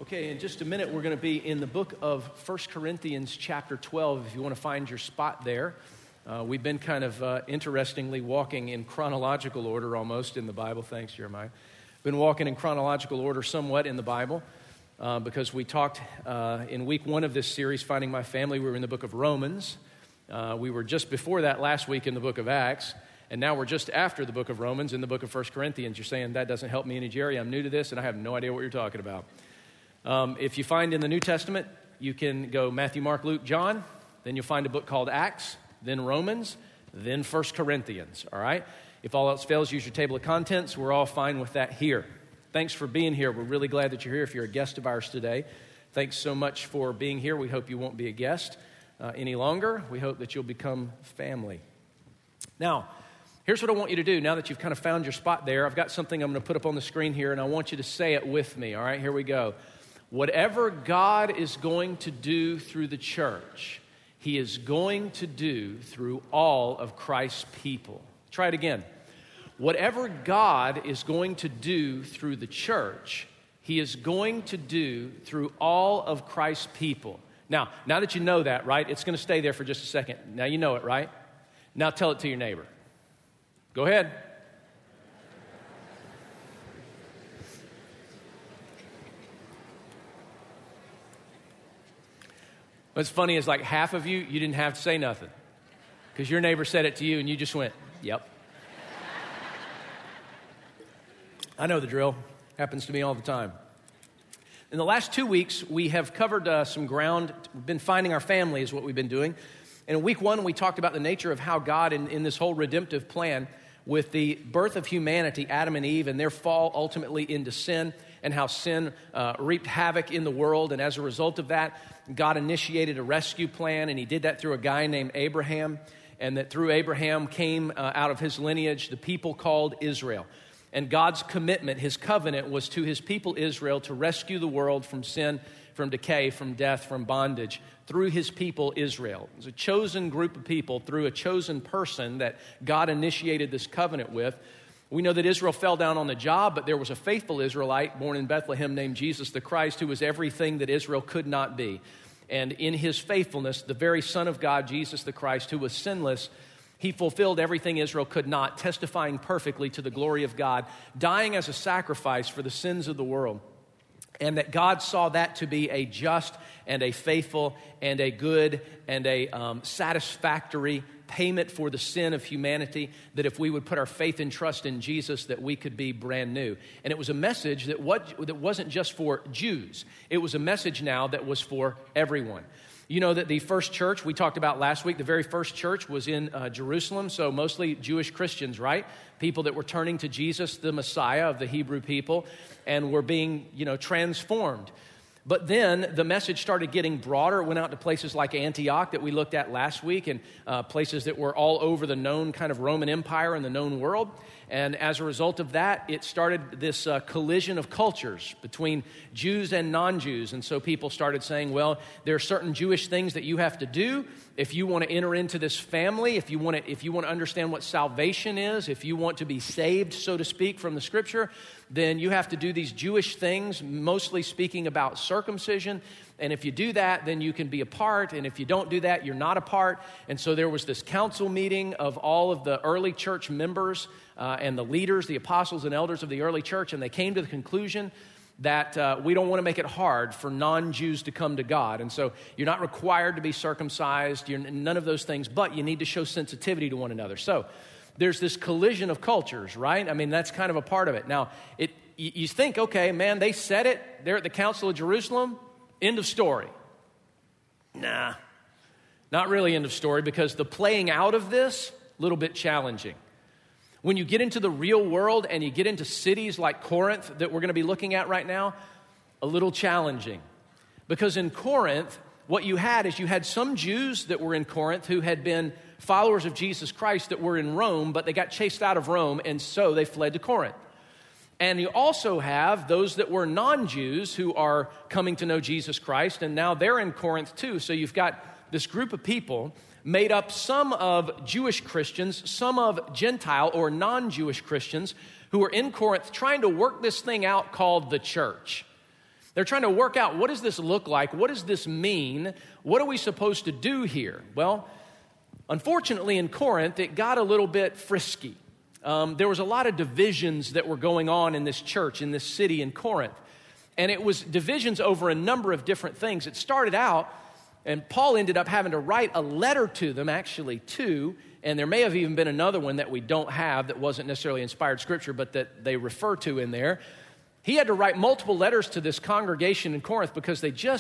Okay, in just a minute, we're going to be in the book of 1 Corinthians chapter 12, if you want to find your spot there. We've been kind of interestingly walking in chronological order almost in the Bible. Thanks, Jeremiah. Been walking in chronological order somewhat in the Bible because we talked in week one of this series, Finding My Family. We were in the book of Romans. We were just before that last week in the book of Acts. And now we're just after the book of Romans in the book of 1 Corinthians. You're saying, that doesn't help me any, Jerry. I'm new to this, and I have no idea what you're talking about. If you find in the New Testament, you can go Matthew, Mark, Luke, John. Then you'll find a book called Acts, then Romans, then 1 Corinthians, all right? If all else fails, use your table of contents. We're all fine with that here. Thanks for being here. We're really glad that you're here. If you're a guest of ours today, thanks so much for being here. We hope you won't be a guest any longer. We hope that you'll become family. Now, here's what I want you to do. Now that you've kind of found your spot there, I've got something I'm going to put up on the screen here, and I want you to say it with me, all right? Here we go. Whatever God is going to do through the church, He is going to do through all of Christ's people. Try it again. Whatever God is going to do through the church, He is going to do through all of Christ's people. Now that you know that, right, it's going to stay there for just a second. Now you know it, right? Now tell it to your neighbor. Go ahead. What's funny is like half of you didn't have to say nothing because your neighbor said it to you and you just went, yep. I know the drill. Happens to me all the time. In the last 2 weeks, we have covered some ground. We've been finding our family is what we've been doing. And in week one, we talked about the nature of how God in this whole redemptive plan with the birth of humanity, Adam and Eve, and their fall ultimately into sin, and how sin reaped havoc in the world. And as a result of that, God initiated a rescue plan, and He did that through a guy named Abraham, and that through Abraham came out of his lineage the people called Israel. And God's commitment, His covenant, was to His people Israel to rescue the world from sin, from decay, from death, from bondage, through His people Israel. It was a chosen group of people through a chosen person that God initiated this covenant with. We know that Israel fell down on the job, but there was a faithful Israelite born in Bethlehem named Jesus the Christ, who was everything that Israel could not be. And in His faithfulness, the very Son of God, Jesus the Christ, who was sinless, He fulfilled everything Israel could not, testifying perfectly to the glory of God, dying as a sacrifice for the sins of the world. And that God saw that to be a just and a faithful and a good and a satisfactory payment for the sin of humanity, that if we would put our faith and trust in Jesus, that we could be brand new. And it was a message that wasn't just for Jews. It was a message now that was for everyone. You know that the first church we talked about last week, the very first church was in Jerusalem, so mostly Jewish Christians, right? People that were turning to Jesus, the Messiah of the Hebrew people, and were being, transformed. But then the message started getting broader. It went out to places like Antioch that we looked at last week, and places that were all over the known kind of Roman Empire and the known world. And as a result of that, it started this collision of cultures between Jews and non-Jews. And so people started saying, well, there are certain Jewish things that you have to do if you want to enter into this family, if you want to understand what salvation is, if you want to be saved, so to speak, from the Scripture, then you have to do these Jewish things, mostly speaking about circumcision. And if you do that, then you can be a part. And if you don't do that, you're not a part. And so there was this council meeting of all of the early church members and the leaders, the apostles and elders of the early church. And they came to the conclusion that we don't want to make it hard for non-Jews to come to God. And so you're not required to be circumcised, none of those things, but you need to show sensitivity to one another. So there's this collision of cultures, right? I mean, that's kind of a part of it. Now, you think, okay, man, they said it. They're at the Council of Jerusalem. End of story. Nah, not really end of story, because the playing out of this, a little bit challenging. When you get into the real world and you get into cities like Corinth that we're going to be looking at right now, a little challenging. Because in Corinth, what you had some Jews that were in Corinth who had been followers of Jesus Christ that were in Rome, but they got chased out of Rome, and so they fled to Corinth. And you also have those that were non-Jews who are coming to know Jesus Christ, and now they're in Corinth too. So you've got this group of people made up some of Jewish Christians, some of Gentile or non-Jewish Christians who are in Corinth trying to work this thing out called the church. They're trying to work out, what does this look like? What does this mean? What are we supposed to do here? Well, unfortunately in Corinth, it got a little bit frisky. There was a lot of divisions that were going on in this church, in this city in Corinth. And it was divisions over a number of different things. It started out, and Paul ended up having to write a letter to them, actually two, and there may have even been another one that we don't have that wasn't necessarily inspired scripture, but that they refer to in there. He had to write multiple letters to this congregation in Corinth because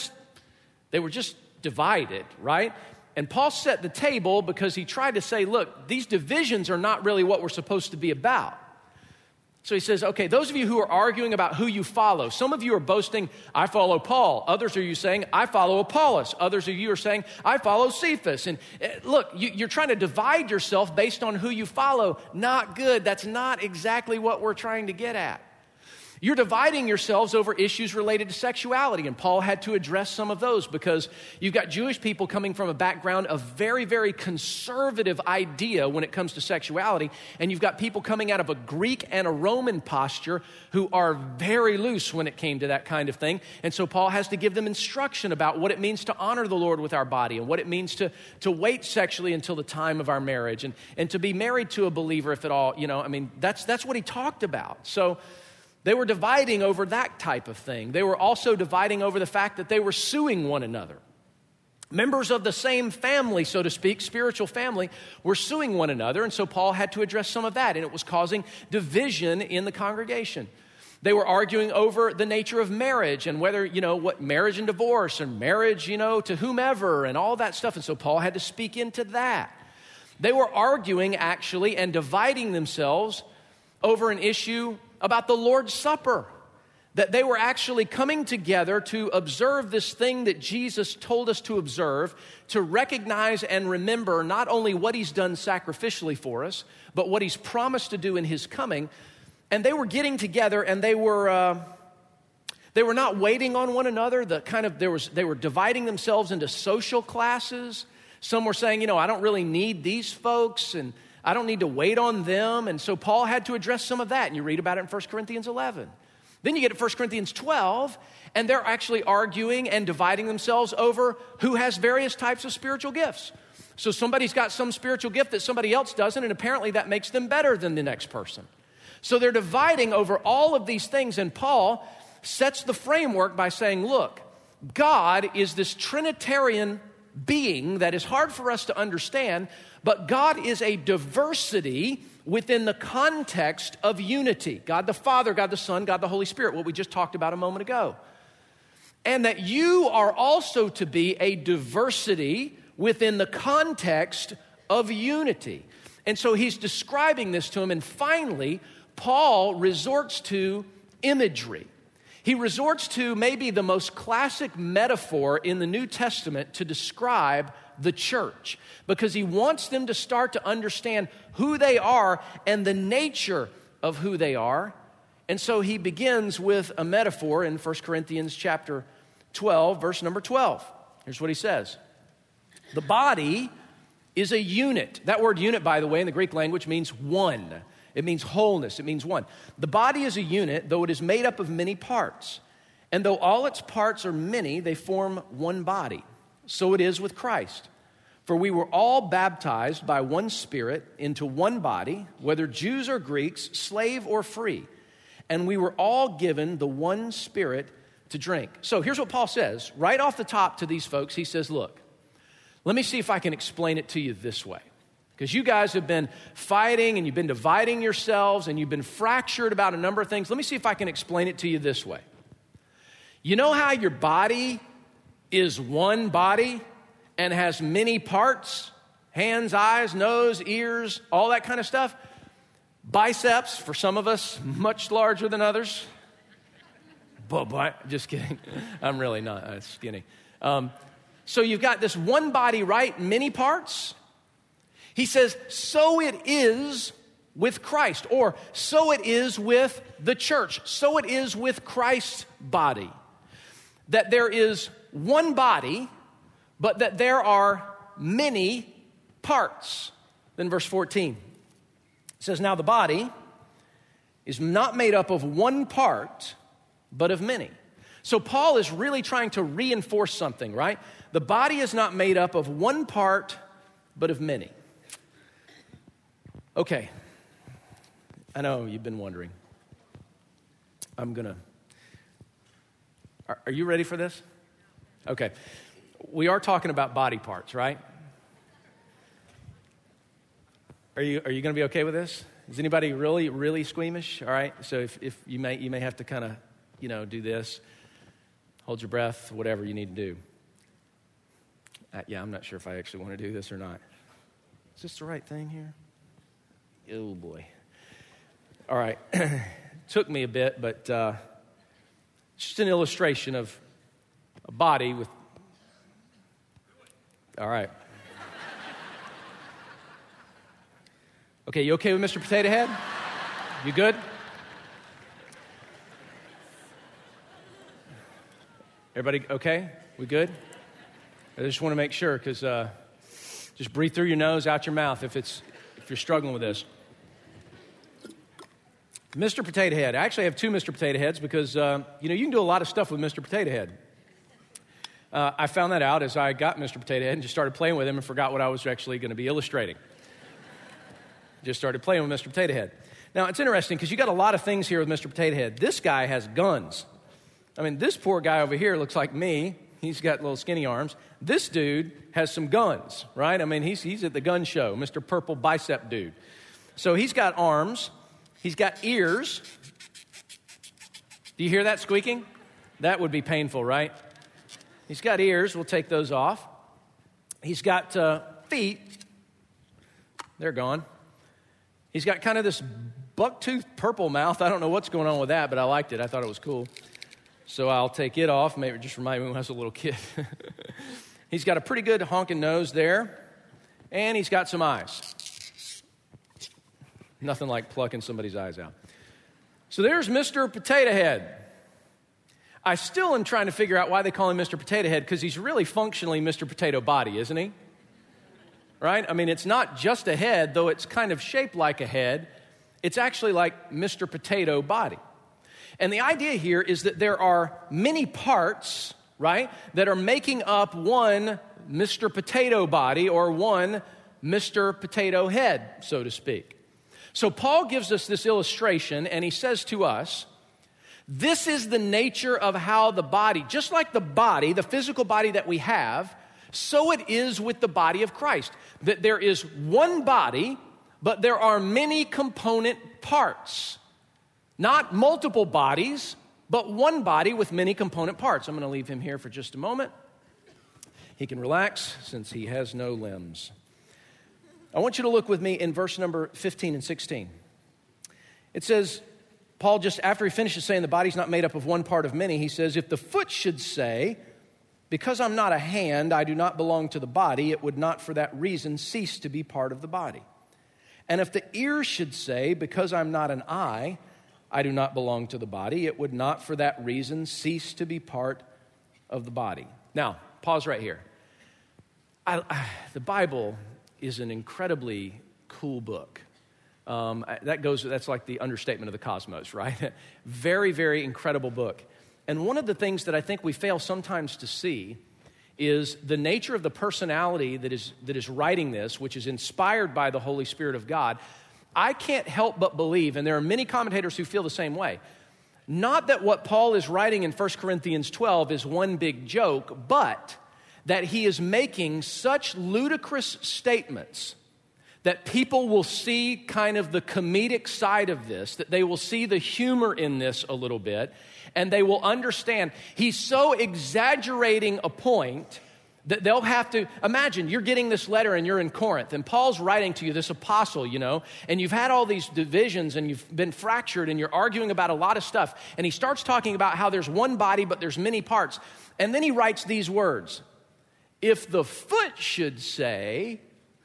they were just divided, right? And Paul set the table because he tried to say, look, these divisions are not really what we're supposed to be about. So he says, okay, those of you who are arguing about who you follow, some of you are boasting, I follow Paul. Others are you saying, I follow Apollos. Others of you are saying, I follow Cephas. And look, you're trying to divide yourself based on who you follow. Not good. That's not exactly what we're trying to get at. You're dividing yourselves over issues related to sexuality, and Paul had to address some of those because you've got Jewish people coming from a background of very, very conservative idea when it comes to sexuality, and you've got people coming out of a Greek and a Roman posture who are very loose when it came to that kind of thing. And so Paul has to give them instruction about what it means to honor the Lord with our body and what it means to wait sexually until the time of our marriage and to be married to a believer if at all, that's what he talked about. So they were dividing over that type of thing. They were also dividing over the fact that they were suing one another. Members of the same family, so to speak, spiritual family, were suing one another, and so Paul had to address some of that, and it was causing division in the congregation. They were arguing over the nature of marriage and whether, what marriage and divorce and marriage, to whomever and all that stuff, and so Paul had to speak into that. They were arguing, actually, and dividing themselves over an issue about the Lord's Supper, that they were actually coming together to observe this thing that Jesus told us to observe, to recognize and remember not only what he's done sacrificially for us, but what he's promised to do in his coming. And they were getting together, and they were not waiting on one another. They were dividing themselves into social classes. Some were saying, I don't really need these folks, and I don't need to wait on them. And so Paul had to address some of that. And you read about it in 1 Corinthians 11. Then you get to 1 Corinthians 12, and they're actually arguing and dividing themselves over who has various types of spiritual gifts. So somebody's got some spiritual gift that somebody else doesn't, and apparently that makes them better than the next person. So they're dividing over all of these things, and Paul sets the framework by saying, look, God is this Trinitarian being that is hard for us to understand, but God is a diversity within the context of unity. God the Father, God the Son, God the Holy Spirit, what we just talked about a moment ago. And that you are also to be a diversity within the context of unity. And so he's describing this to him, and finally, Paul resorts to imagery. He resorts to maybe the most classic metaphor in the New Testament to describe the church, because he wants them to start to understand who they are and the nature of who they are. And so he begins with a metaphor in 1 Corinthians chapter 12, verse number 12. Here's what he says. The body is a unit. That word unit, by the way, in the Greek language means one. It means wholeness. It means one. The body is a unit, though it is made up of many parts. And though all its parts are many, they form one body. So it is with Christ. For we were all baptized by one Spirit into one body, whether Jews or Greeks, slave or free. And we were all given the one Spirit to drink. So here's what Paul says. Right off the top to these folks, he says, look, let me see if I can explain it to you this way. Because you guys have been fighting and you've been dividing yourselves and you've been fractured about a number of things. Let me see if I can explain it to you this way. You know how your body is one body and has many parts? Hands, eyes, nose, ears, all that kind of stuff. Biceps, for some of us, much larger than others. Just kidding. I'm really not skinny. So you've got this one body, right? Many parts. He says, so it is with Christ, or so it is with the church. So it is with Christ's body. That there is one body, but that there are many parts. Then verse 14 says, now the body is not made up of one part, but of many. So Paul is really trying to reinforce something, right? The body is not made up of one part, but of many. Okay, I know you've been wondering. Are you ready for this? Okay, we are talking about body parts, right? Are you going to be okay with this? Is anybody really, really squeamish? All right, so if you may have to kind of, do this. Hold your breath, whatever you need to do. I'm not sure if I actually want to do this or not. Is this the right thing here? Oh, boy. All right. Took me a bit, but just an illustration of a body with... All right. Okay, you okay with Mr. Potato Head? You good? Everybody okay? We good? I just want to make sure, because just breathe through your nose, out your mouth if you're struggling with this. Mr. Potato Head. I actually have two Mr. Potato Heads because, you can do a lot of stuff with Mr. Potato Head. I found that out as I got Mr. Potato Head and just started playing with him and forgot what I was actually going to be illustrating. Just started playing with Mr. Potato Head. Now, it's interesting because you got a lot of things here with Mr. Potato Head. This guy has guns. I mean, this poor guy over here looks like me. He's got little skinny arms. This dude has some guns, right? I mean, he's at the gun show, Mr. Purple Bicep Dude. So he's got arms. He's got ears. Do you hear that squeaking? That would be painful, right? He's got ears. We'll take those off. He's got feet. They're gone. He's got kind of this buck-toothed purple mouth. I don't know what's going on with that, but I liked it. I thought it was cool. So I'll take it off. Maybe it just remind me when I was a little kid. He's got a pretty good honking nose there. And he's got some eyes. Nothing like plucking somebody's eyes out. So there's Mr. Potato Head. I still am trying to figure out why they call him Mr. Potato Head, because he's really functionally Mr. Potato Body, isn't he? Right? I mean, it's not just a head, though it's kind of shaped like a head. It's actually like Mr. Potato Body. And the idea here is that there are many parts, right, that are making up one Mr. Potato Body or one Mr. Potato Head, so to speak. So Paul gives us this illustration, and he says to us, this is the nature of how the body, just like the body, the physical body that we have, so it is with the body of Christ. That there is one body, but there are many component parts. Not multiple bodies, but one body with many component parts. I'm going to leave him here for just a moment. He can relax since he has no limbs. I want you to look with me in verse number 15 and 16. It says, Paul, just after he finishes saying the body's not made up of one part of many, he says, if the foot should say, because I'm not a hand, I do not belong to the body, it would not for that reason cease to be part of the body. And if the ear should say, because I'm not an eye, I do not belong to the body, it would not for that reason cease to be part of the body. Now, pause right here. The Bible is an incredibly cool book. That's like the understatement of the cosmos, right? Very, very incredible book. And one of the things that I think we fail sometimes to see is the nature of the personality that is writing this, which is inspired by the Holy Spirit of God. I can't help but believe, and there are many commentators who feel the same way, not that what Paul is writing in 1 Corinthians 12 is one big joke, but that he is making such ludicrous statements that people will see kind of the comedic side of this, that they will see the humor in this a little bit, and they will understand. He's so exaggerating a point that they'll have to, imagine you're getting this letter and you're in Corinth, and Paul's writing to you, this apostle, and you've had all these divisions and you've been fractured and you're arguing about a lot of stuff. And he starts talking about how there's one body, but there's many parts. And then he writes these words, if the foot should say,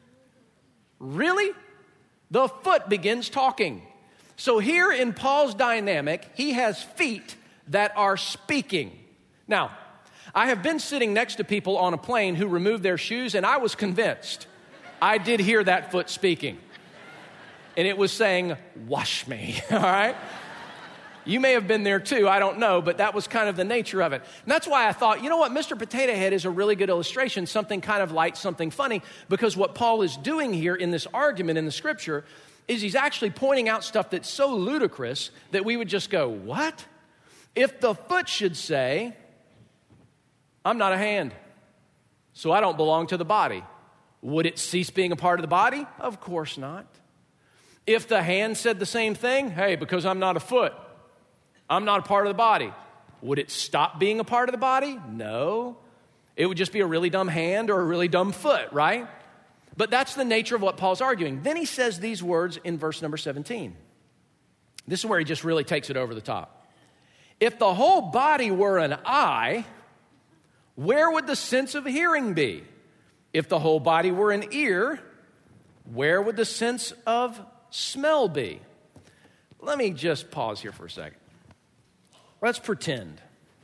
really? The foot begins talking. So here in Paul's dynamic, he has feet that are speaking. Now, I have been sitting next to people on a plane who removed their shoes, and I was convinced. I did hear that foot speaking. And it was saying, wash me, all right? You may have been there too, I don't know, but that was kind of the nature of it. And that's why I thought, you know what, Mr. Potato Head is a really good illustration, something kind of light, something funny, because what Paul is doing here in this argument in the scripture is he's actually pointing out stuff that's so ludicrous that we would just go, what? If the foot should say, I'm not a hand, so I don't belong to the body, would it cease being a part of the body? Of course not. If the hand said the same thing, hey, because I'm not a foot, I'm not a part of the body, would it stop being a part of the body? No. It would just be a really dumb hand or a really dumb foot, right? But that's the nature of what Paul's arguing. Then he says these words in verse number 17. This is where he just really takes it over the top. If the whole body were an eye, where would the sense of hearing be? If the whole body were an ear, where would the sense of smell be? Let me just pause here for a second. Let's just pretend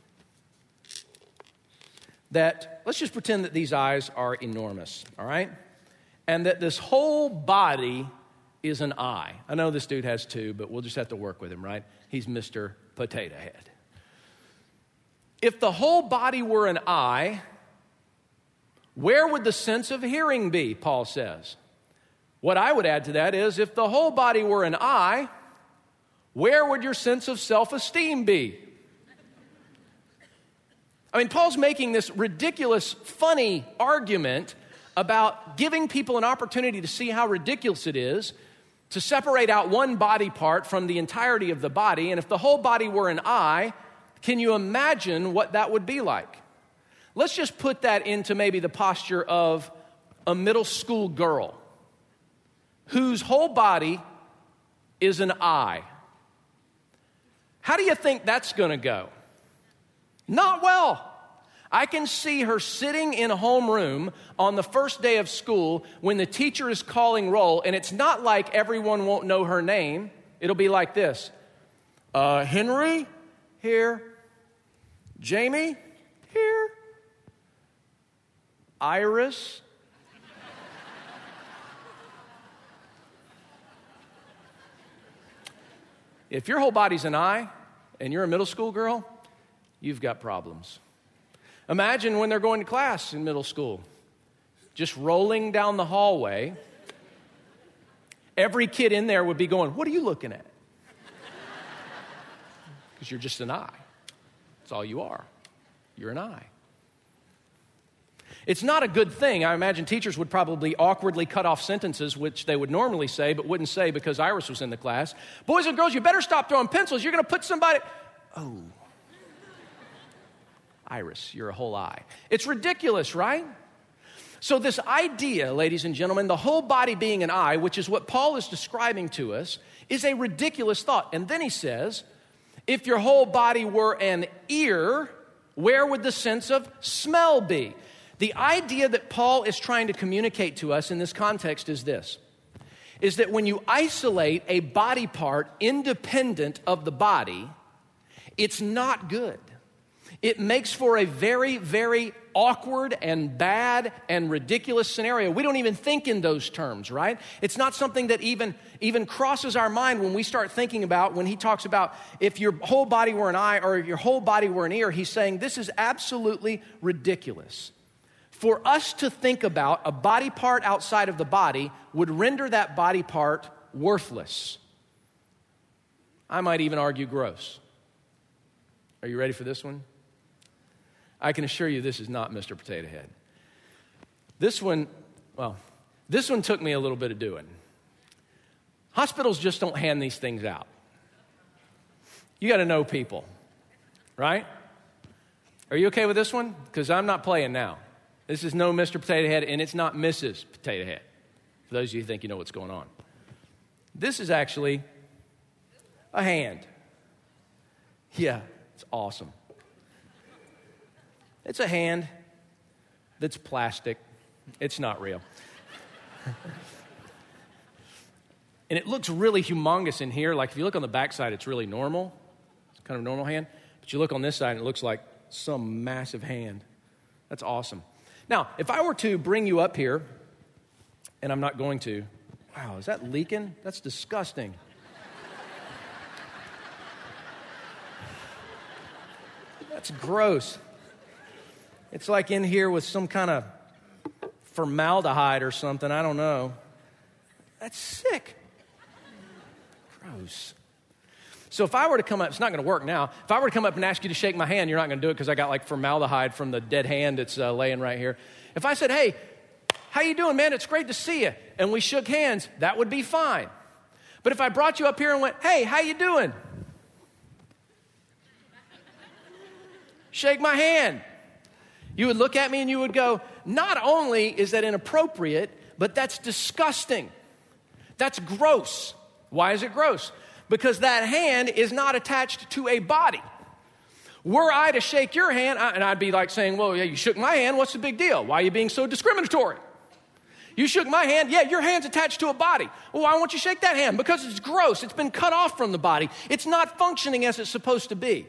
that these eyes are enormous, all right? And that this whole body is an eye. I know this dude has two, but we'll just have to work with him, right? He's Mr. Potato Head. If the whole body were an eye, where would the sense of hearing be, Paul says? What I would add to that is, if the whole body were an eye, where would your sense of self-esteem be? I mean, Paul's making this ridiculous, funny argument about giving people an opportunity to see how ridiculous it is to separate out one body part from the entirety of the body. And if the whole body were an eye, can you imagine what that would be like? Let's just put that into maybe the posture of a middle school girl whose whole body is an eye. How do you think that's going to go? Not well. I can see her sitting in a homeroom on the first day of school when the teacher is calling roll, and it's not like everyone won't know her name. It'll be like this. Henry, here. Jamie, here. Iris. If your whole body's an eye and you're a middle school girl, you've got problems. Imagine when they're going to class in middle school, just rolling down the hallway. Every kid in there would be going, what are you looking at? Because you're just an eye. That's all you are. You're an eye. It's not a good thing. I imagine teachers would probably awkwardly cut off sentences, which they would normally say, but wouldn't say because Iris was in the class. Boys and girls, you better stop throwing pencils. You're going to put somebody... Oh. Iris, you're a whole eye. It's ridiculous, right? So this idea, ladies and gentlemen, the whole body being an eye, which is what Paul is describing to us, is a ridiculous thought. And then he says, if your whole body were an ear, where would the sense of smell be? The idea that Paul is trying to communicate to us in this context is this, is that when you isolate a body part independent of the body, it's not good. It makes for a very, very awkward and bad and ridiculous scenario. We don't even think in those terms, right? It's not something that even crosses our mind when we start thinking about when he talks about if your whole body were an eye or if your whole body were an ear. He's saying this is absolutely ridiculous. For us to think about a body part outside of the body would render that body part worthless. I might even argue gross. Are you ready for this one? I can assure you this is not Mr. Potato Head. This one took me a little bit of doing. Hospitals just don't hand these things out. You got to know people, right? Are you okay with this one? Because I'm not playing now. This is no Mr. Potato Head, and it's not Mrs. Potato Head, for those of you who think you know what's going on. This is actually a hand. Yeah, it's awesome. It's a hand that's plastic. It's not real. And it looks really humongous in here. Like if you look on the backside, it's really normal. It's kind of a normal hand. But you look on this side, and it looks like some massive hand. That's awesome. Now, if I were to bring you up here, and I'm not going to, wow, is that leaking? That's disgusting. That's gross. It's like in here with some kind of formaldehyde or something. I don't know. That's sick. Gross. So if I were to come up, it's not going to work now. If I were to come up and ask you to shake my hand, you're not going to do it because I got like formaldehyde from the dead hand that's laying right here. If I said, hey, how you doing, man? It's great to see you. And we shook hands, that would be fine. But if I brought you up here and went, hey, how you doing? Shake my hand. You would look at me and you would go, not only is that inappropriate, but that's disgusting. That's gross. Why is it gross? Because that hand is not attached to a body. Were I to shake your hand, and I'd be like saying, well, yeah, you shook my hand, what's the big deal? Why are you being so discriminatory? You shook my hand, yeah, your hand's attached to a body. Well, why won't you shake that hand? Because it's gross, it's been cut off from the body. It's not functioning as it's supposed to be.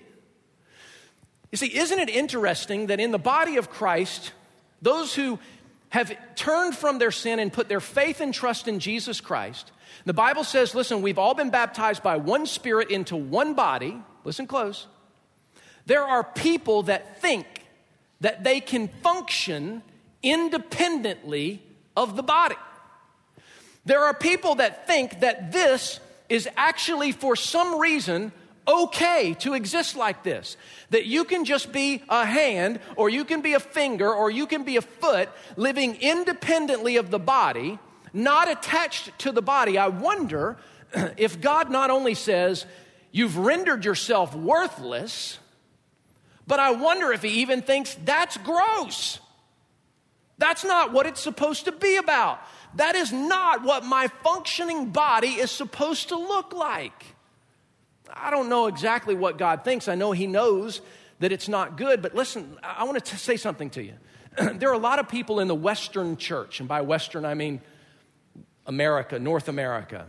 You see, isn't it interesting that in the body of Christ, those who have turned from their sin and put their faith and trust in Jesus Christ, the Bible says, listen, we've all been baptized by one Spirit into one body. Listen close. There are people that think that they can function independently of the body. There are people that think that this is actually for some reason okay to exist like this. That you can just be a hand, or you can be a finger, or you can be a foot, living independently of the body, not attached to the body. I wonder if God not only says, you've rendered yourself worthless, but I wonder if he even thinks that's gross. That's not what it's supposed to be about. That is not what my functioning body is supposed to look like. I don't know exactly what God thinks. I know he knows that it's not good, but listen, I want to say something to you. There are a lot of people in the Western church, and by Western I mean America, North America,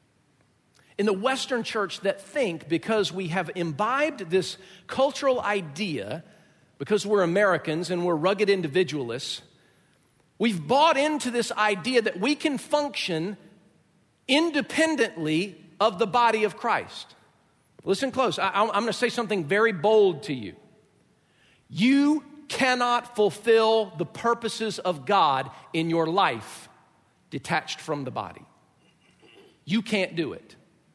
in the Western church that think because we have imbibed this cultural idea, because we're Americans and we're rugged individualists, we've bought into this idea that we can function independently of the body of Christ. Listen close. I'm going to say something very bold to you. You cannot fulfill the purposes of God in your life detached from the body. You can't do it.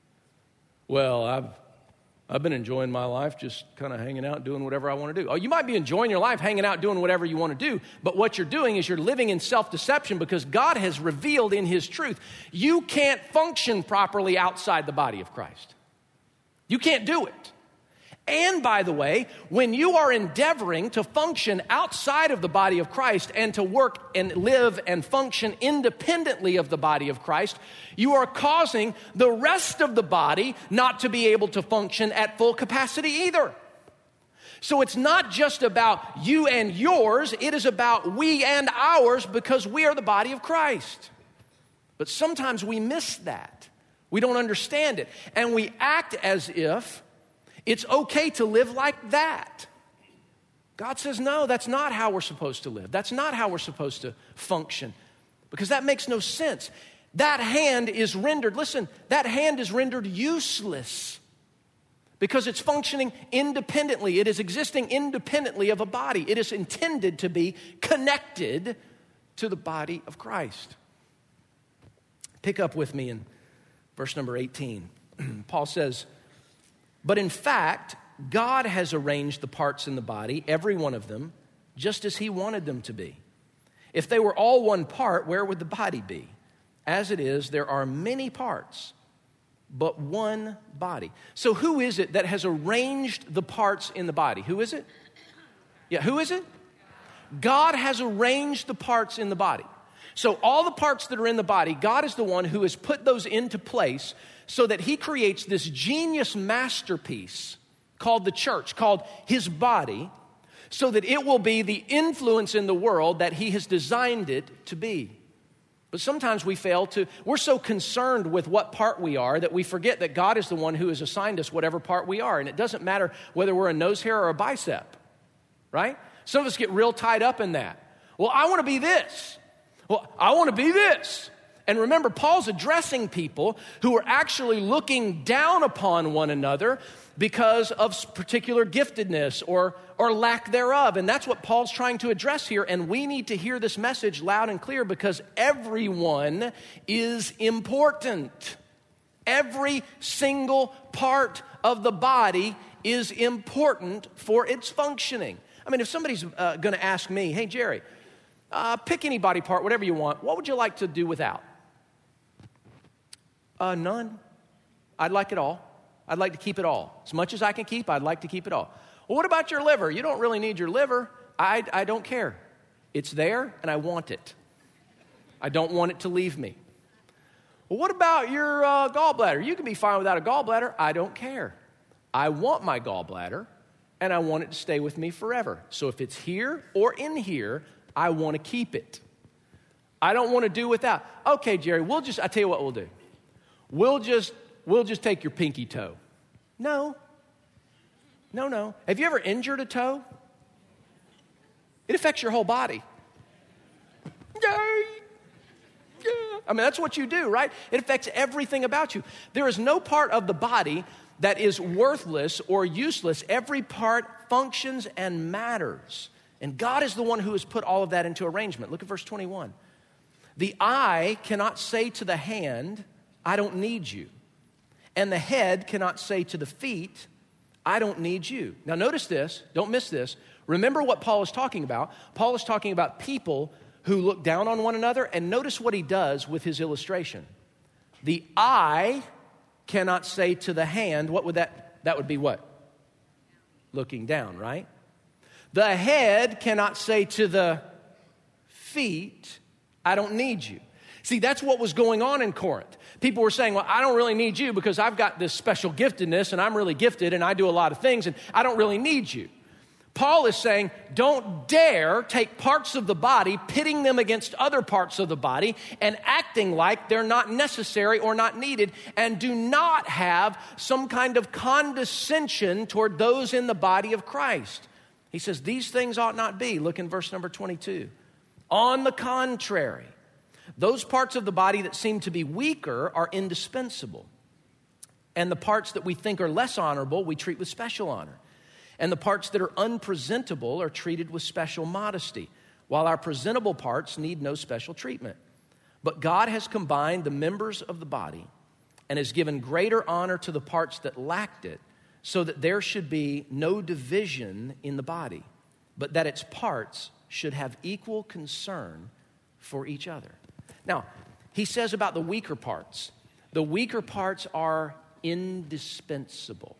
Well, I've been enjoying my life just kind of hanging out, doing whatever I want to do. Oh, you might be enjoying your life, hanging out, doing whatever you want to do, but what you're doing is you're living in self-deception because God has revealed in his truth. You can't function properly outside the body of Christ. You can't do it. And by the way, when you are endeavoring to function outside of the body of Christ and to work and live and function independently of the body of Christ, you are causing the rest of the body not to be able to function at full capacity either. So it's not just about you and yours, it is about we and ours because we are the body of Christ. But sometimes we miss that. We don't understand it. And we act as if it's okay to live like that. God says, no, that's not how we're supposed to live. That's not how we're supposed to function. Because that makes no sense. That hand is rendered, listen, that hand is rendered useless. Because it's functioning independently. It is existing independently of a body. It is intended to be connected to the body of Christ. Pick up with me in verse number 18. Paul says, but in fact, God has arranged the parts in the body, every one of them, just as he wanted them to be. If they were all one part, where would the body be? As it is, there are many parts, but one body. So who is it that has arranged the parts in the body? Who is it? Yeah, who is it? God has arranged the parts in the body. So all the parts that are in the body, God is the one who has put those into place so that he creates this genius masterpiece called the church, called his body, so that it will be the influence in the world that he has designed it to be. But sometimes we're so concerned with what part we are that we forget that God is the one who has assigned us whatever part we are. And it doesn't matter whether we're a nose hair or a bicep, right? Some of us get real tied up in that. Well, I want to be this. Well, I want to be this. And remember, Paul's addressing people who are actually looking down upon one another because of particular giftedness or lack thereof. And that's what Paul's trying to address here. And we need to hear this message loud and clear because everyone is important. Every single part of the body is important for its functioning. I mean, if somebody's going to ask me, hey, Jerry, pick any body part, whatever you want, what would you like to do without? None. I'd like it all. I'd like to keep it all. As much as I can keep, I'd like to keep it all. Well, what about your liver? You don't really need your liver. I don't care. It's there, and I want it. I don't want it to leave me. Well, what about your gallbladder? You can be fine without a gallbladder. I don't care. I want my gallbladder, and I want it to stay with me forever. So if it's here or in here, I want to keep it. I don't want to do without. Okay, Jerry, I tell you what we'll do. We'll just take your pinky toe. No. Have you ever injured a toe? It affects your whole body. I mean, that's what you do, right? It affects everything about you. There is no part of the body that is worthless or useless. Every part functions and matters. And God is the one who has put all of that into arrangement. Look at verse 21. The eye cannot say to the hand, I don't need you. And the head cannot say to the feet, I don't need you. Now notice this, don't miss this. Remember what Paul is talking about. Paul is talking about people who look down on one another, and notice what he does with his illustration. The eye cannot say to the hand, what would that would be what? Looking down, right? The head cannot say to the feet, I don't need you. See, that's what was going on in Corinth. People were saying, well, I don't really need you because I've got this special giftedness and I'm really gifted and I do a lot of things and I don't really need you. Paul is saying, don't dare take parts of the body, pitting them against other parts of the body and acting like they're not necessary or not needed, and do not have some kind of condescension toward those in the body of Christ. He says, these things ought not be. Look in verse number 22. On the contrary, those parts of the body that seem to be weaker are indispensable. And the parts that we think are less honorable, we treat with special honor. And the parts that are unpresentable are treated with special modesty, while our presentable parts need no special treatment. But God has combined the members of the body and has given greater honor to the parts that lacked it, so that there should be no division in the body, but that its parts should have equal concern for each other. Now, he says about the weaker parts, the weaker parts are indispensable.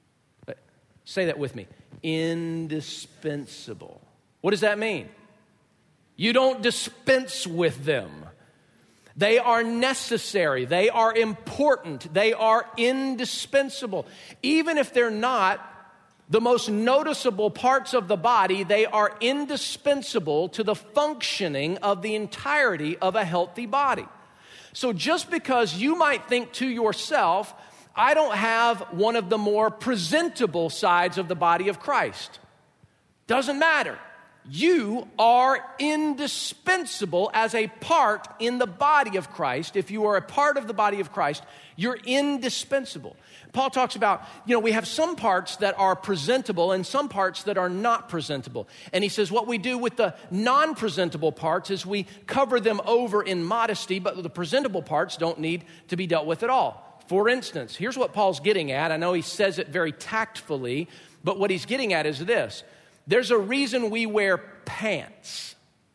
Say that with me. Indispensable. What does that mean? You don't dispense with them. They are necessary. They are important. They are indispensable. Even if they're not the most noticeable parts of the body, they are indispensable to the functioning of the entirety of a healthy body. So just because you might think to yourself, I don't have one of the more presentable sides of the body of Christ, doesn't matter. You are indispensable as a part in the body of Christ. If you are a part of the body of Christ, you're indispensable. Paul talks about, we have some parts that are presentable and some parts that are not presentable. And he says what we do with the non-presentable parts is we cover them over in modesty, but the presentable parts don't need to be dealt with at all. For instance, here's what Paul's getting at. I know he says it very tactfully, but what he's getting at is this. There's a reason we wear pants.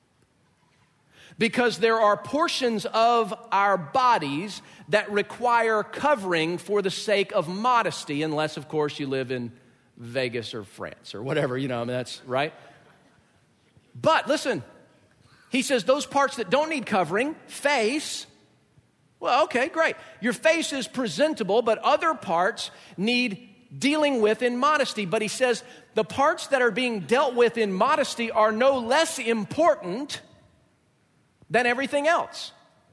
Because there are portions of our bodies that require covering for the sake of modesty, unless, of course, you live in Vegas or France or whatever, that's right. But listen, he says those parts that don't need covering, face, well, okay, great. Your face is presentable, but other parts need dealing with in modesty. But he says the parts that are being dealt with in modesty are no less important than everything else.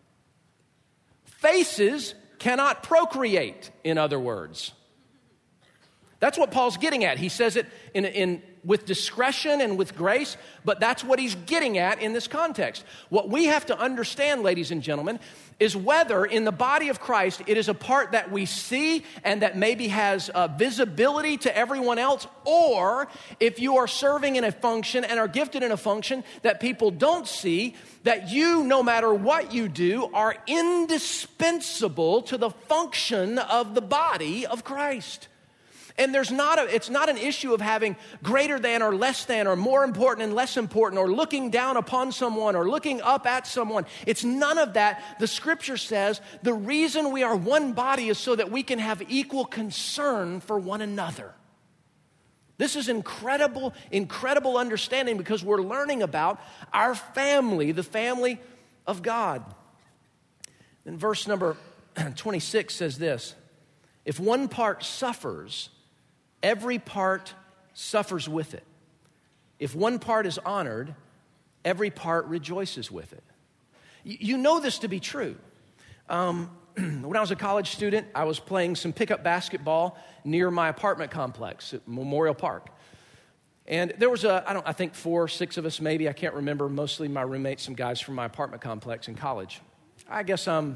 Faces cannot procreate, in other words. That's what Paul's getting at. He says it in with discretion and with grace, but that's what he's getting at in this context. What we have to understand, ladies and gentlemen, is whether in the body of Christ it is a part that we see and that maybe has visibility to everyone else, or if you are serving in a function and are gifted in a function that people don't see, that you, no matter what you do, are indispensable to the function of the body of Christ. And it's not an issue of having greater than or less than or more important and less important or looking down upon someone or looking up at someone. It's none of that. The scripture says the reason we are one body is so that we can have equal concern for one another. This is incredible, incredible understanding because we're learning about our family, the family of God. And verse number 26 says this: if one part suffers, every part suffers with it. If one part is honored, every part rejoices with it. You know this to be true. When I was a college student, I was playing some pickup basketball near my apartment complex at Memorial Park. And there was I think 4 or 6 of us maybe, I can't remember, mostly my roommates, some guys from my apartment complex in college. I guess I'm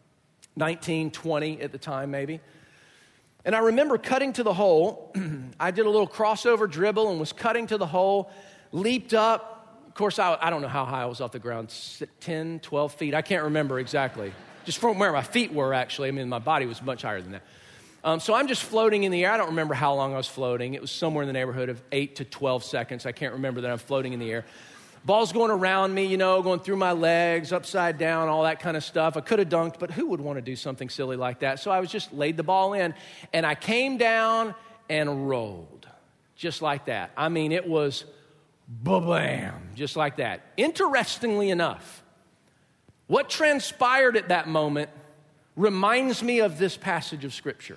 19, 20 at the time maybe. And I remember cutting to the hole. I did a little crossover dribble and was cutting to the hole, leaped up. Of course, I don't know how high I was off the ground, 10, 12 feet. I can't remember exactly. Just from where my feet were, actually. I mean, my body was much higher than that. So I'm just floating in the air. I don't remember how long I was floating. It was somewhere in the neighborhood of 8 to 12 seconds. I can't remember that I'm floating in the air. Ball's going around me, going through my legs, upside down, all that kind of stuff. I could have dunked, but who would want to do something silly like that? So I was just laid the ball in, and I came down and rolled, just like that. I mean, it was ba-bam, just like that. Interestingly enough, what transpired at that moment reminds me of this passage of Scripture.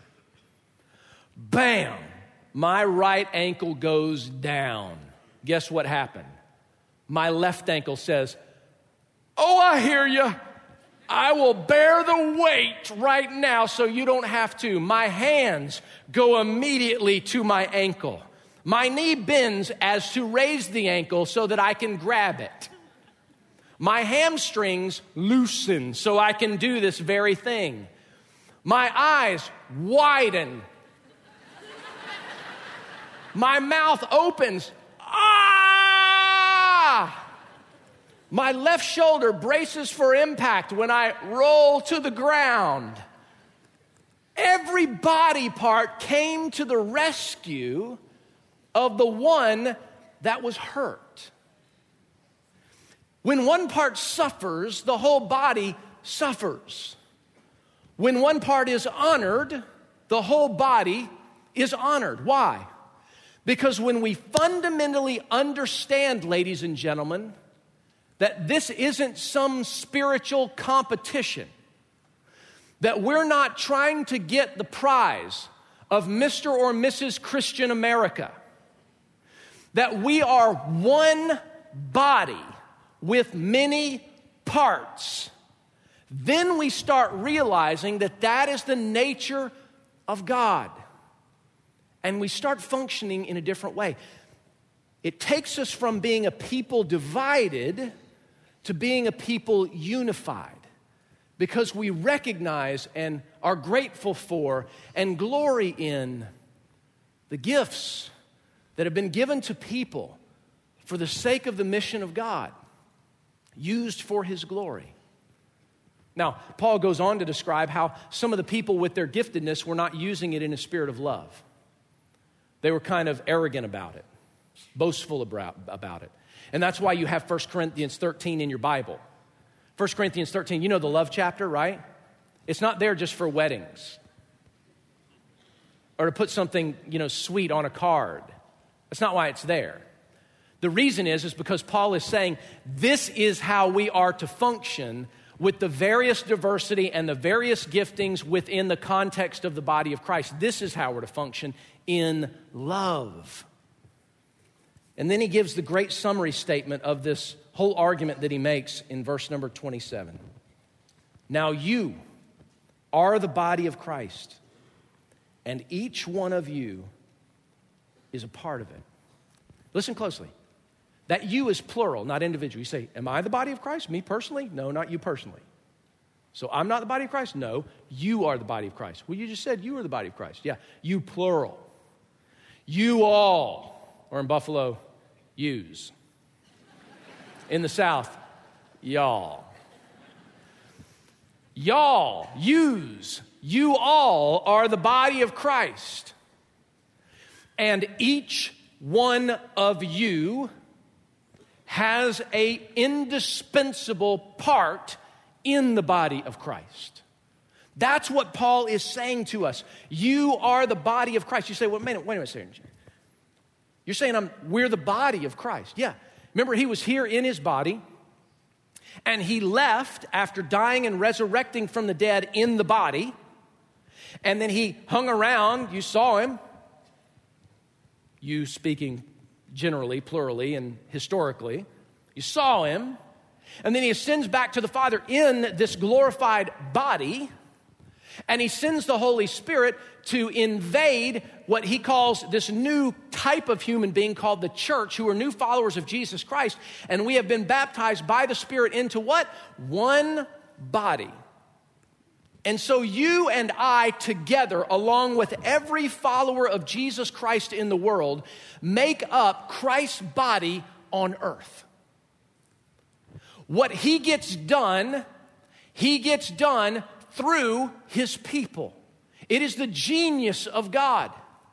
Bam! My right ankle goes down. Guess what happened? My left ankle says, "Oh, I hear you. I will bear the weight right now so you don't have to." My hands go immediately to my ankle. My knee bends as to raise the ankle so that I can grab it. My hamstrings loosen so I can do this very thing. My eyes widen. My mouth opens. My left shoulder braces for impact when I roll to the ground. Every body part came to the rescue of the one that was hurt. When one part suffers, the whole body suffers. When one part is honored, the whole body is honored. Why? Because when we fundamentally understand, ladies and gentlemen, that this isn't some spiritual competition, that we're not trying to get the prize of Mr. or Mrs. Christian America, that we are one body with many parts, then we start realizing that that is the nature of God. And we start functioning in a different way. It takes us from being a people divided to being a people unified, because we recognize and are grateful for and glory in the gifts that have been given to people for the sake of the mission of God, used for His glory. Now, Paul goes on to describe how some of the people with their giftedness were not using it in a spirit of love. They were kind of arrogant about it, boastful about it. And that's why you have 1 Corinthians 13 in your Bible. 1 Corinthians 13, you know the love chapter, right? It's not there just for weddings or to put something, sweet on a card. That's not why it's there. The reason is because Paul is saying this is how we are to function with the various diversity and the various giftings within the context of the body of Christ. This is how we're to function in love. And then he gives the great summary statement of this whole argument that he makes in verse number 27. Now you are the body of Christ, and each one of you is a part of it. Listen closely. That you is plural, not individual. You say, am I the body of Christ? Me personally? No, not you personally. So I'm not the body of Christ? No, you are the body of Christ. Well, you just said you were the body of Christ. Yeah, you plural. You all, or in Buffalo, yous. In the South, y'all. Y'all, yous, you all are the body of Christ. And each one of you has an indispensable part in the body of Christ. That's what Paul is saying to us. You are the body of Christ. You say, well, wait a minute. You're saying we're the body of Christ. Yeah. Remember, he was here in his body, and he left after dying and resurrecting from the dead in the body, and then he hung around. You saw him. You speaking generally, plurally, and historically. You saw him. And then he ascends back to the Father in this glorified body, and he sends the Holy Spirit to invade what he calls this new type of human being called the church, who are new followers of Jesus Christ. And we have been baptized by the Spirit into what? One body. And so you and I together, along with every follower of Jesus Christ in the world, make up Christ's body on earth. What he gets done through his people. It is the genius of God.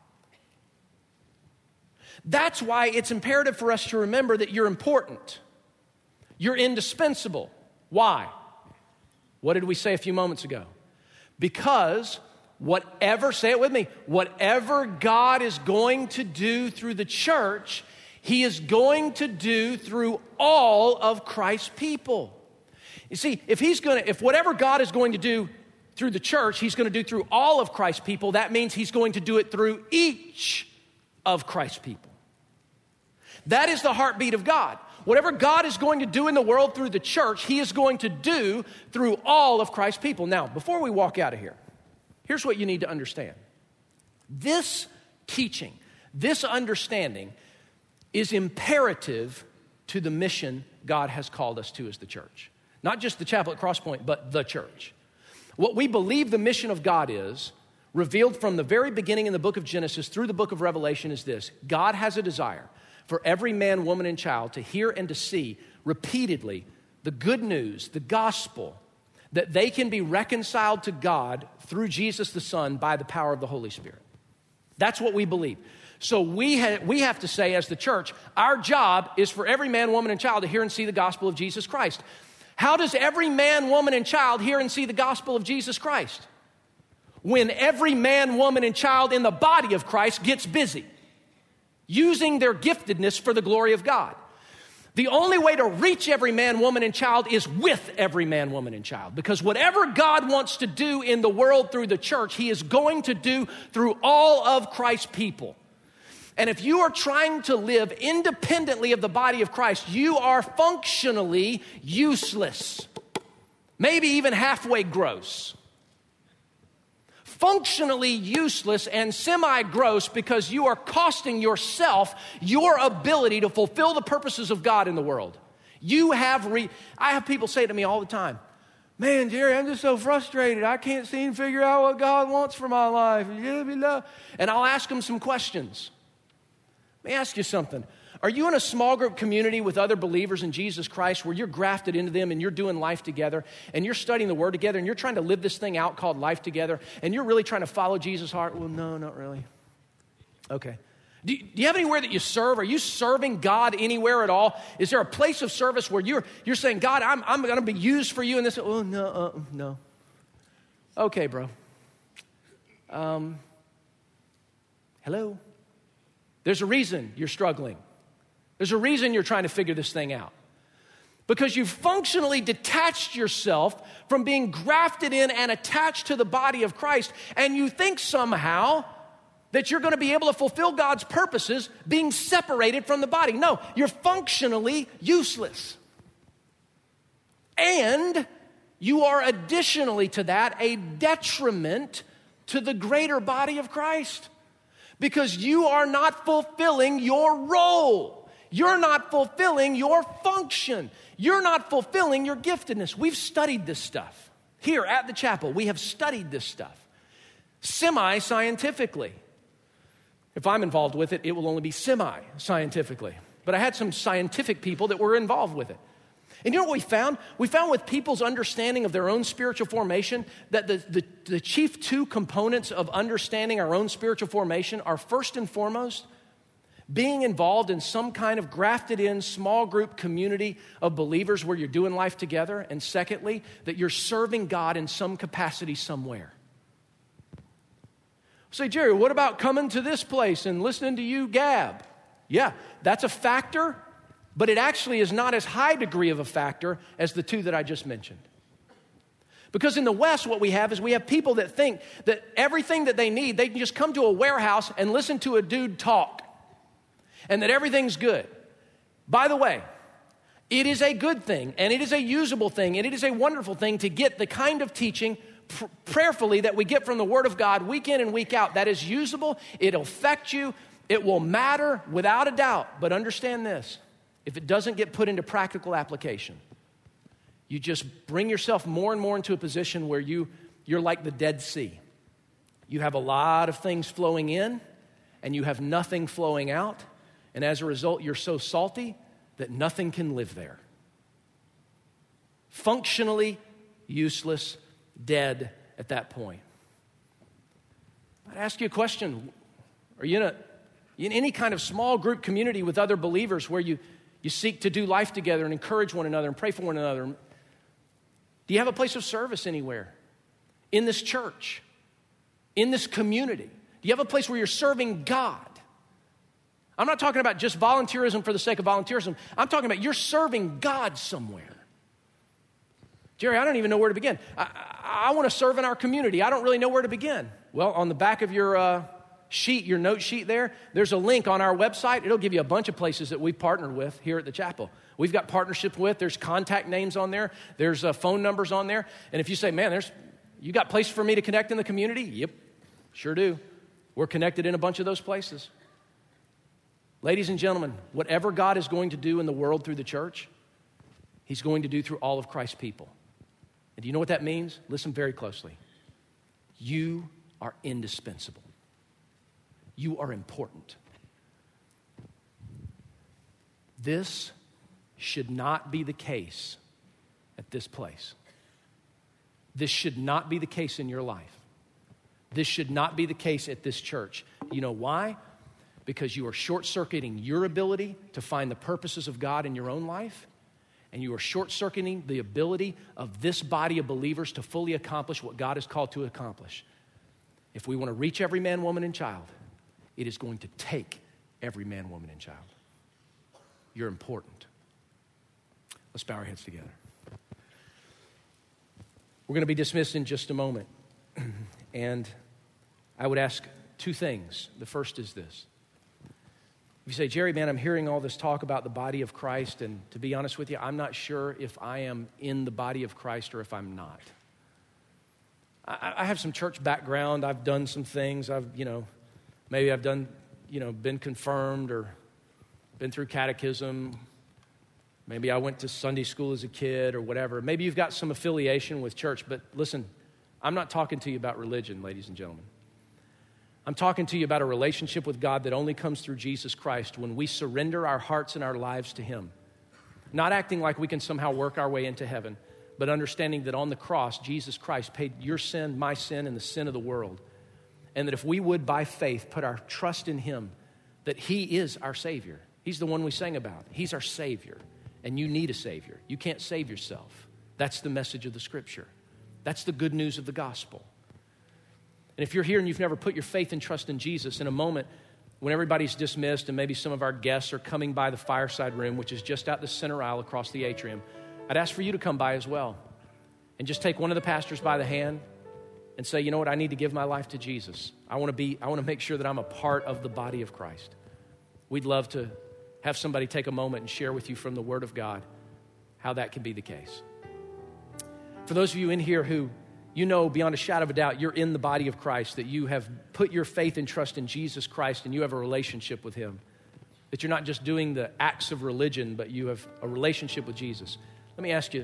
That's why it's imperative for us to remember that you're important. You're indispensable. Why? What did we say a few moments ago? Because whatever, say it with me, whatever God is going to do through the church, he is going to do through all of Christ's people. You see, if whatever God is going to do through the church, he's going to do through all of Christ's people, that means he's going to do it through each of Christ's people. That is the heartbeat of God. Whatever God is going to do in the world through the church, he is going to do through all of Christ's people. Now, before we walk out of here, here's what you need to understand. This teaching, this understanding is imperative to the mission God has called us to as the church. Not just the chapel at Crosspoint, but the church. What we believe the mission of God is, revealed from the very beginning in the book of Genesis through the book of Revelation, is this. God has a desire for every man, woman, and child to hear and to see repeatedly the good news, the gospel, that they can be reconciled to God through Jesus the Son by the power of the Holy Spirit. That's what we believe. So we have to say as the church, our job is for every man, woman, and child to hear and see the gospel of Jesus Christ. How does every man, woman, and child hear and see the gospel of Jesus Christ? When every man, woman, and child in the body of Christ gets busy, using their giftedness for the glory of God. The only way to reach every man, woman, and child is with every man, woman, and child. Because whatever God wants to do in the world through the church, he is going to do through all of Christ's people. And if you are trying to live independently of the body of Christ, you are functionally useless. Maybe even halfway gross. Functionally useless and semi-gross because you are costing yourself your ability to fulfill the purposes of God in the world. I have people say to me all the time, man, Jerry, I'm just so frustrated. I can't seem to figure out what God wants for my life. And I'll ask them some questions. Let me ask you something. Are you in a small group community with other believers in Jesus Christ where you're grafted into them and you're doing life together and you're studying the Word together and you're trying to live this thing out called life together and you're really trying to follow Jesus' heart? Well, no, not really. Okay. Do you have anywhere that you serve? Are you serving God anywhere at all? Is there a place of service where you're saying, God, I'm going to be used for you in this? Oh, no, no. Okay, bro. Hello? There's a reason you're struggling. There's a reason you're trying to figure this thing out. Because you've functionally detached yourself from being grafted in and attached to the body of Christ, and you think somehow that you're going to be able to fulfill God's purposes being separated from the body. No, you're functionally useless. And you are additionally to that a detriment to the greater body of Christ. because you are not fulfilling your role. You're not fulfilling your function. You're not fulfilling your giftedness. We've studied this stuff. Here at the chapel, we have studied this stuff semi-scientifically. If I'm involved with it, it will only be semi-scientifically. But I had some scientific people that were involved with it. And you know what we found? We found with people's understanding of their own spiritual formation that the chief two components of understanding our own spiritual formation are, first and foremost, being involved in some kind of grafted in small group community of believers where you're doing life together. And secondly, that you're serving God in some capacity somewhere. Say, Jerry, what about coming to this place and listening to you gab? Yeah, that's a factor, but it actually is not as high degree of a factor as the two that I just mentioned. Because in the West, what we have is we have people that think that everything that they need, they can just come to a warehouse and listen to a dude talk, and that everything's good. By the way, it is a good thing, and it is a usable thing, and it is a wonderful thing to get the kind of teaching prayerfully that we get from the Word of God week in and week out. That is usable. It'll affect you. It will matter without a doubt. But understand this. If it doesn't get put into practical application, you just bring yourself more and more into a position where you're like the Dead Sea. You have a lot of things flowing in, and you have nothing flowing out. And as a result, you're so salty that nothing can live there. Functionally useless, dead at that point. I'd ask you a question. Are you in any kind of small group community with other believers where you seek to do life together and encourage one another and pray for one another? Do you have a place of service anywhere? In this church? In this community? Do you have a place where you're serving God? I'm not talking about just volunteerism for the sake of volunteerism. I'm talking about you're serving God somewhere. Jerry, I don't even know where to begin. I want to serve in our community. I don't really know where to begin. Well, on the back of your sheet, your note sheet there's a link on our website. It'll give you a bunch of places that we've partnered with here at the chapel. We've got partnerships with. There's contact names on there. There's phone numbers on there. And if you say, man, you got place for me to connect in the community? Yep, sure do. We're connected in a bunch of those places. Ladies and gentlemen, whatever God is going to do in the world through the church, He's going to do through all of Christ's people. And do you know what that means? Listen very closely. You are indispensable. You are important. This should not be the case at this place. This should not be the case in your life. This should not be the case at this church. You know why? Because you are short-circuiting your ability to find the purposes of God in your own life, and you are short-circuiting the ability of this body of believers to fully accomplish what God is called to accomplish. If we want to reach every man, woman, and child, it is going to take every man, woman, and child. You're important. Let's bow our heads together. We're going to be dismissed in just a moment. And I would ask two things. The first is this. If you say, Jerry, man, I'm hearing all this talk about the body of Christ, and to be honest with you, I'm not sure if I am in the body of Christ or if I'm not. I have some church background. I've done some things. Maybe I've done, been confirmed or been through catechism. Maybe I went to Sunday school as a kid or whatever. Maybe you've got some affiliation with church, but listen, I'm not talking to you about religion, ladies and gentlemen. I'm talking to you about a relationship with God that only comes through Jesus Christ when we surrender our hearts and our lives to Him. Not acting like we can somehow work our way into heaven, but understanding that on the cross, Jesus Christ paid your sin, my sin, and the sin of the world. And that if we would, by faith, put our trust in Him, that He is our Savior. He's the one we sang about. He's our Savior. And you need a Savior. You can't save yourself. That's the message of the Scripture. That's the good news of the gospel. And if you're here and you've never put your faith and trust in Jesus, in a moment when everybody's dismissed and maybe some of our guests are coming by the fireside room, which is just out the center aisle across the atrium, I'd ask for you to come by as well and just take one of the pastors by the hand and say, you know what, I need to give my life to Jesus. I want to make sure that I'm a part of the body of Christ. We'd love to have somebody take a moment and share with you from the Word of God how that can be the case. For those of you in here who You know beyond a shadow of a doubt you're in the body of Christ, that you have put your faith and trust in Jesus Christ and you have a relationship with him. That you're not just doing the acts of religion, but you have a relationship with Jesus. Let me ask you,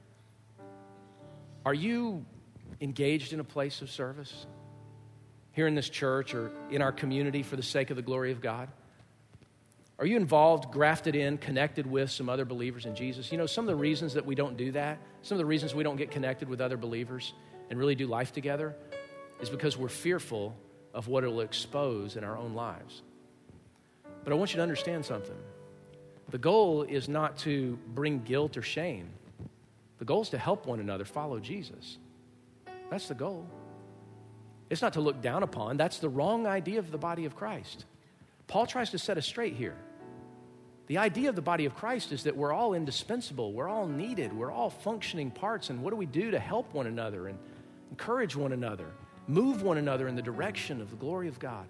are you engaged in a place of service? Here in this church or in our community for the sake of the glory of God? Are you involved, grafted in, connected with some other believers in Jesus? You know, some of the reasons that we don't do that, some of the reasons we don't get connected with other believers and really do life together is because we're fearful of what it'll expose in our own lives. But I want you to understand something. The goal is not to bring guilt or shame. The goal is to help one another follow Jesus. That's the goal. It's not to look down upon. That's the wrong idea of the body of Christ. Paul tries to set us straight here. The idea of the body of Christ is that we're all indispensable. We're all needed. We're all functioning parts. And what do we do to help one another and encourage one another, move one another in the direction of the glory of God?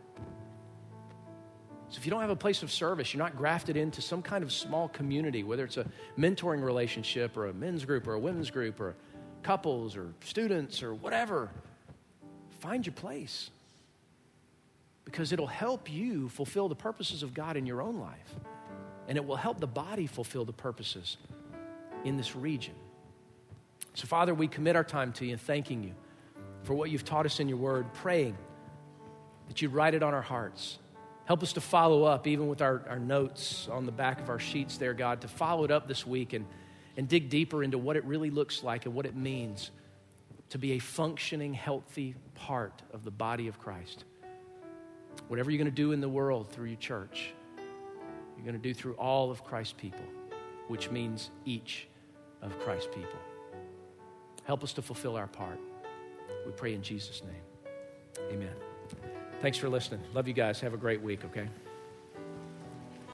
So if you don't have a place of service, you're not grafted into some kind of small community, whether it's a mentoring relationship or a men's group or a women's group or couples or students or whatever, find your place, because it'll help you fulfill the purposes of God in your own life, and it will help the body fulfill the purposes in this region. So, Father, we commit our time to you and thanking you for what you've taught us in your word, praying that you'd write it on our hearts. Help us to follow up, even with our notes on the back of our sheets there, God, to follow it up this week and dig deeper into what it really looks like and what it means to be a functioning, healthy part of the body of Christ. Whatever you're going to do in the world through your church, you're going to do through all of Christ's people, which means each of Christ's people. Help us to fulfill our part. We pray in Jesus' name. Amen. Thanks for listening. Love you guys. Have a great week, okay?